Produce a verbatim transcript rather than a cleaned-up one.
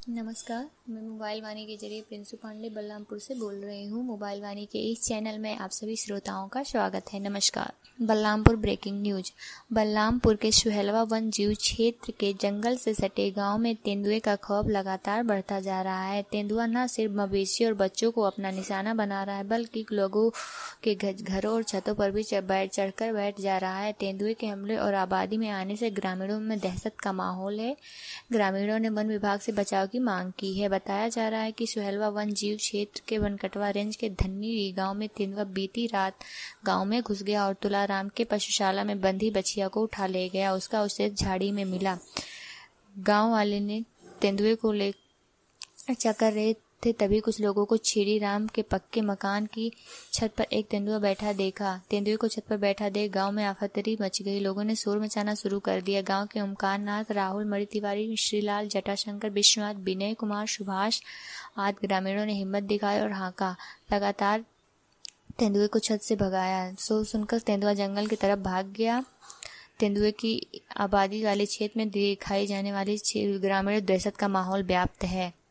नमस्कार, मैं मोबाइल वाणी के जरिए प्रिंसू पांडे बलरामपुर से बोल रही हूँ। मोबाइल वाणी के इस चैनल में आप सभी श्रोताओं का स्वागत है। नमस्कार। Balrampur breaking news. बलरामपुर के सुहेलवा वन जीव क्षेत्र के जंगल से सटे गांव में तेंदुए का खौफ लगातार बढ़ता जा रहा है। तेंदुआ न सिर्फ मवेशी और बच्चों को अपना निशाना बना रहा है, बल्कि लोगों के घरों और छतों पर भी बैठ चढ़कर बैठ जा रहा है। तेंदुए के हमले और आबादी में आने से ग्रामीणों में दहशत का माहौल है। ग्रामीणों ने वन विभाग से बचाव की मांग की है। बताया जा रहा है कि सुहेलवा वन जीव क्षेत्र के वनकटवा रेंज के धन्नी गांव में तेंदुआ बीती रात गांव में घुस गया और तुलाराम के पशुशाला में बंधी बछिया को उठा ले गया। उसका अवशेष झाड़ी में मिला। गांव वाले ने तेंदुए को ले चकर रहे थे, तभी कुछ लोगों को छीड़ी राम के पक्के मकान की छत पर एक तेंदुआ बैठा देखा। तेंदुए को छत पर बैठा देख गांव में आफतरी मच गई। लोगों ने शोर मचाना शुरू कर दिया। गांव के ओमकार नाथ, राहुल, मणि तिवारी, श्रीलाल, जटाशंकर, विश्वनाथ, विनय कुमार, सुभाष आदि ग्रामीणों ने हिम्मत दिखाई और हाका लगातार तेंदुए को छत से भगाया। शोर सुनकर तेंदुआ जंगल की तरफ भाग गया। तेंदुए की आबादी वाले क्षेत्र में दिखाई जाने वाली ग्रामीण दहशत का माहौल व्याप्त है।